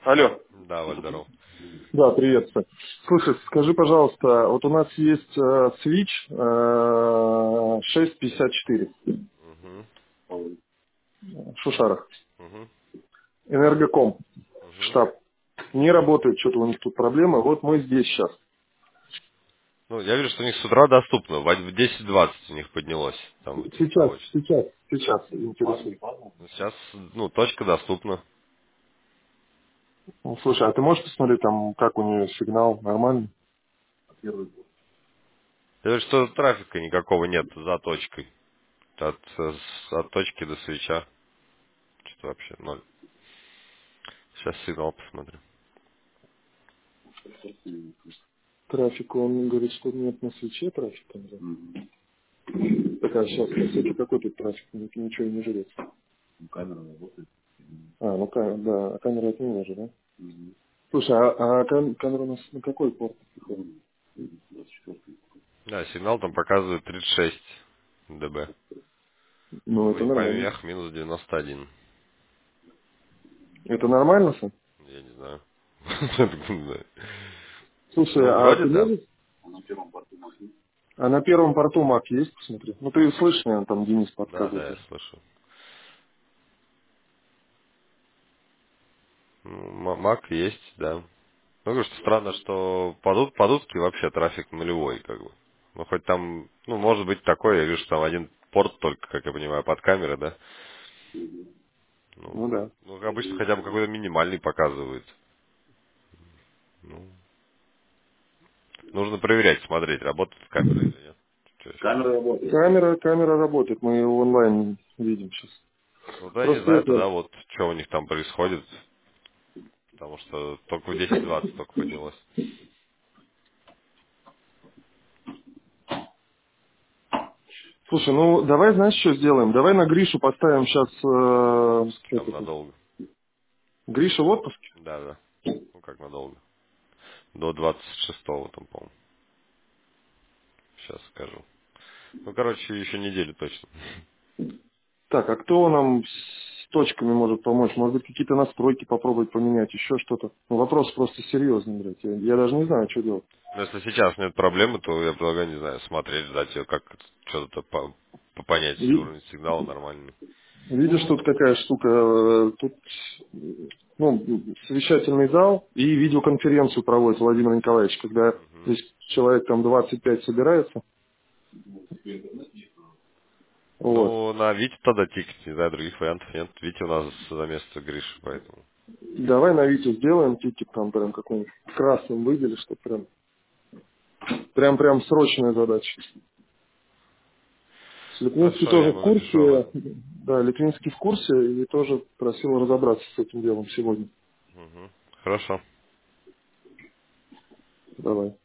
Алло. Да, Валь, здорово. Да, приветствую. Слушай, скажи, пожалуйста, вот у нас есть Switch 654 Угу, в Шушарах. угу, Энергоком, угу. штаб. Не работает, что-то у них тут проблема. Вот мы здесь сейчас. Ну, я вижу, что у них с утра доступно. В 10:20 у них поднялось. Там в этих Сейчас, справочных. сейчас, сейчас интересует. Ну, сейчас, ну, точка доступна. Ну, слушай, а ты можешь посмотреть там, как у нее сигнал, нормальный? Я вижу, что трафика никакого нет за точкой. От точки до свеча. Что-то вообще ноль. Сейчас сигнал посмотрю. Трафик, он говорит, что нет на свече трафика. Да? Так, а сейчас, по сути, какой тут трафик? Ничего не жрется. А, ну да, а камера это не может, да? Слушай, камера у нас на какой порт? Да, сигнал там показывает 36 дБ. Ну, Ну это и нормально. помех минус 91. Это нормально, Сан? Я не знаю. Откуда знаю. Слушай, Ну, а вроде ты да. можешь? А на первом порту Мак есть, посмотри. Ну, ты слышишь, наверное, там Денис Да, подсказывает. да, я слышу. Ну, Мак есть, да. Ну, говорю, что странно, что под утки вообще трафик нулевой, как бы. Ну, хоть там, ну, может быть такое, я вижу, что там один порт только, как я понимаю, под камерой, да? Ну, Ну, да. ну, обычно хотя бы какой-то минимальный показывает. Ну, нужно проверять, смотреть, работает камера или нет. Что я сейчас? Камера работает, мы ее онлайн видим сейчас. Ну, да, я не Просто знаю тогда это... вот, что у них там происходит, потому что только в 10:20 только поднялось. Слушай, ну, давай, знаешь, что сделаем? Давай на Гришу поставим сейчас... В отпуске там надолго. Гриша в отпуске? Да, да. Ну, как надолго. До 26-го там, по-моему. Сейчас скажу. Ну, короче, еще неделю точно. Так, а кто нам с точками может помочь? Может быть, какие-то настройки попробовать поменять, еще что-то? Ну, вопрос просто серьезный, блядь. Я даже не знаю, что делать. Но если сейчас нет проблемы, то я предлагаю, не знаю, смотреть, ждать ее, как что-то понять, если Ви- уровень сигнала нормальный. Видишь, тут какая штука, тут ну, совещательный зал и видеоконференцию проводит Владимир Николаевич, когда Мгм. здесь человек там 25 собирается. Вот. Ну, на Вите тогда тикать, не знаю, других вариантов нет. Вите у нас за место Гриши, поэтому. Давай на Витю сделаем тикет там прям какой-нибудь красным выделишь, что прям срочная задача. Литвинский Хорошо, я тоже в ему напишу об курсе, этом. да, Литвинский в курсе и тоже просил разобраться с этим делом сегодня. Мгм. Хорошо. Давай.